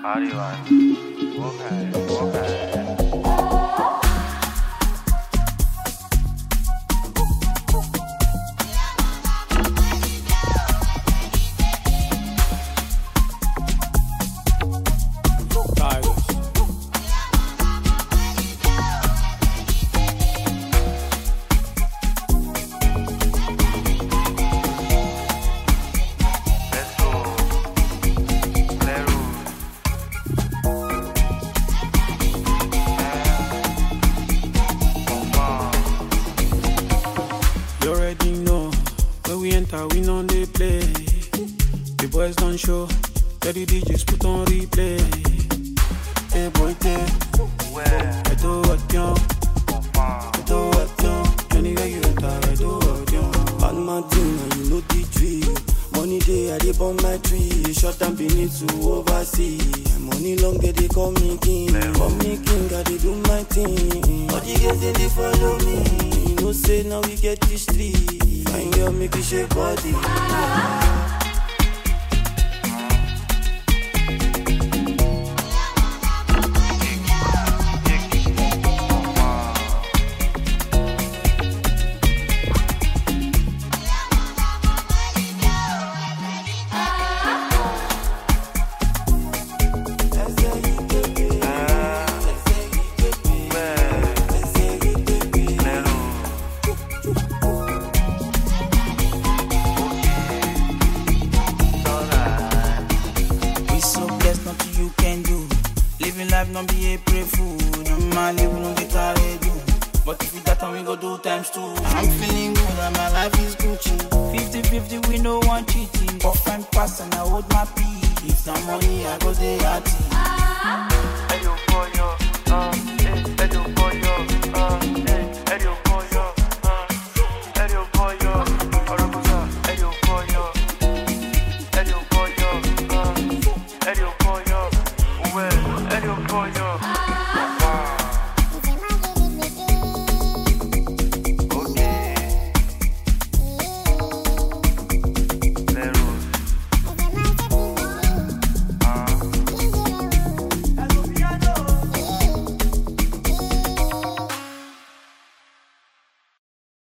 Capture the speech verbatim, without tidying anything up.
Arriba. Okay, okay. We know they play. The boys don't show. Let the D Js put on replay. Hey boy, take Where? I do what you I do what you anywhere you enter, I do what you On my team, and you know the drill. Money day, I dey burn my tree. Short and beneath to oversee. Money long, they dey call me king. Call me king, I dey do my thing. All the girls, they dey follow me. You know, say now we get this street. Fine girl, make you shake body. Life not be a pray food. Normally we don't get tired do. But if we got time we go do times two. I'm feeling good and my life is Gucci. fifty fifty we no one cheating. But fine pass and I hold my pee. If the money I go the party. Edio pollo, uh, eh, edio pollo, uh, eh, edio pollo, uh, edio pollo, Orakusa, edio pollo, edio pollo, uh, edio pollo, well, edio pollo.